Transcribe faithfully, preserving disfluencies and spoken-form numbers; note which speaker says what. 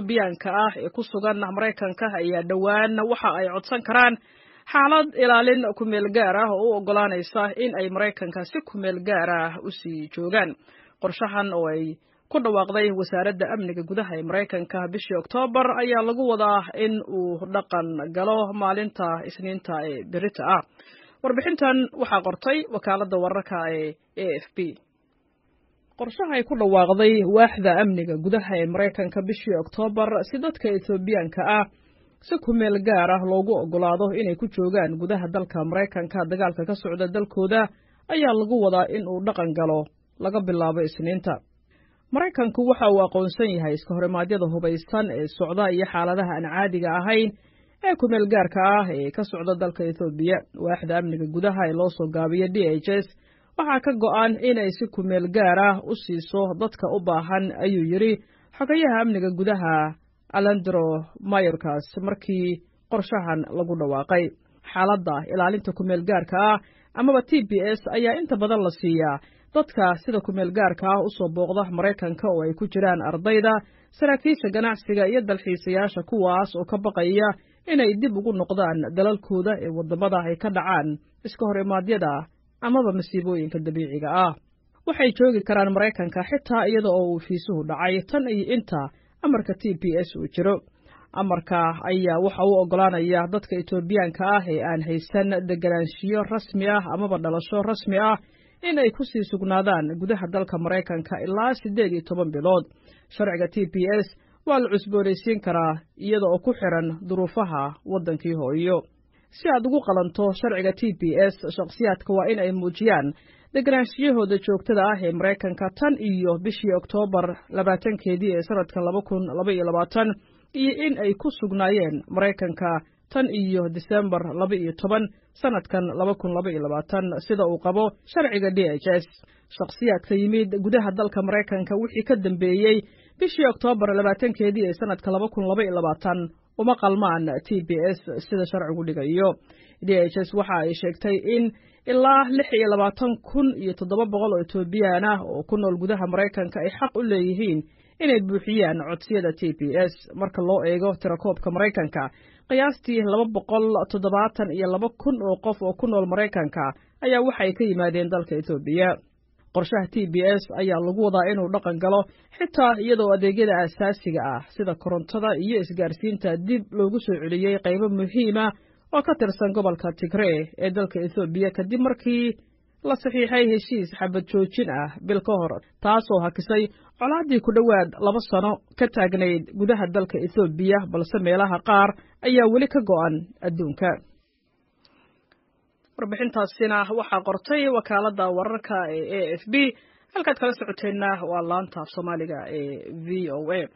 Speaker 1: Etoobiyaanka ah ee ku sugan Mareykanka ayaa dhawaan waxa ay codsan karaan xaalad ilaalin ku meel gaar ah oo u ogolaanaysa in ay Mareykanka si ku meel gaar ah u sii joogaan. Qorshahan oo ay ku dhawaaqday wasaaradda amniga gudaha ee Mareykanka bishii Oktoobar ayaa lagu wadaa in uu dhaqan galo maalinta Isniinta ee berita ah. Warbixintan waxaa qortay wakaaladda wararka ee A F P. qorshaha ay ku dhawaaqday waaxda amniga gudaha ee Mareykanka bishii Oktoobar si dadka Etoobiyaanka ah si ku meel gaar ah loogu ogolaado inay ku joogaan gudaha dalka Mareykanka dagaalka ka socda dalkooda ayaa lagu wadaa in uu dhaqan galo laga bilaabo Isniinta. Mareykanku waxa uu aqoonsan yahay iska horimaadyada hubaysan ee socda iyo xaaladaha aan caadiga ahayn ee ku meel gaarka ah ee ka socda dalka Etoobiya. Waaxda amniga gudaha ee loo soo gaabiyo D H S waxaa ka go'an inay si ku meel gaar ah u siiso dadka u baahan, ayuu yiri xogayaha amniga gudaha Alejandro Mayorkas markii qorshahan lagu dhawaaqay. Xaaladda ilaalinta ku meel gaarka ah amaba T P S ayaa inta badan la siiyaa dadka sida ku meel gaarka ah u soo booqda Mareykanka oo ay ku jiraan ardayda, saraakiisha ganacsiga iyo dalxiisayaasha kuwaas oo ka baqaya inay dib ugu noqdaan dalalkooda ee wadamada ay ka dhacaan iska horimaadyada amaba masiibooyinka dabiiciga ah. Waxay joogi karaan Mareykanka xitaa iyada oo uu fiisuhu dhacay tan iyo inta amarka T P S uu jiro. Amarka ayaa waxa uu ogolaanaya dadka Etoobiyaanka ah ee aan haysan deganaanshiyo rasmi ah amaba dhalasho rasmi ah in ay ku sii sugnaadaan gudaha dalka Mareykanka ilaa siddeed iyo toban bilood. Sharciga T P S waa la cusboonaysiin karaa iyada oo ku xiran duruufaha waddankii hooyo. Si aad ugu qalanto sharciga T P S, shakhsiyaadka waa in ay muujiyaan deganaanshiyahooda joogtada ah ee Mareykanka tan iyo bishii Oktoobar labaatankeedii ee sanadkan laba kun laba iyo labaatan iyo in ay ku sugnaayeen Mareykanka tan iyo Diseembar laba iyo toban sanadkan laba kun laba iyo labaatan sida uu qabo sharciga D H S. Shakhsiyaadka yimid gudaha dalka Mareykanka wixii ka dambeeyey bishii Oktoobar labaatankeedii ee sanadka laba kun laba iyo labaatan uma qalmaan T P S sida sharcigu dhigayo. D H S waxa ay sheegtay in ilaa lix iyo labaatan kun iyo toddoba boqol oo Etoobiyaan ah oo ku nool gudaha Mareykanka ay xaq u leeyihiin inay buuxiyaan codsiyada T P S. Marka loo eego tirakoobka Mareykanka, qiyaastii laba boqol toddobaatan iyo laba kun oo qof oo ku nool Mareykanka ayaa waxay ka yimaadeen dalka Etoobiya. Qorshaha T P S ayaa lagu wadaa inuu dhaqan galo xitaa iyadoo adeegyada aasaasiga ah sida korontada iyo isgaarsiinta dib loogu soo celiyey qaybo muhiim ah oo ka tirsan gobolka Tigray ee dalka Etoobiya kadib markii la saxiixay heshiis xabad joojin ah bil ka hor, taasoo hakisay colaadii ku dhowaad laba sano ka taagnayd gudaha dalka Etoobiya, balse meelaha qaar ayaa weli ka go'an adduunka. Warbixintaasina waxaa qortay wakaaladda wararka ee A F P. halkaad kala socoteenna waa laanta Soomaaliga ee V O A.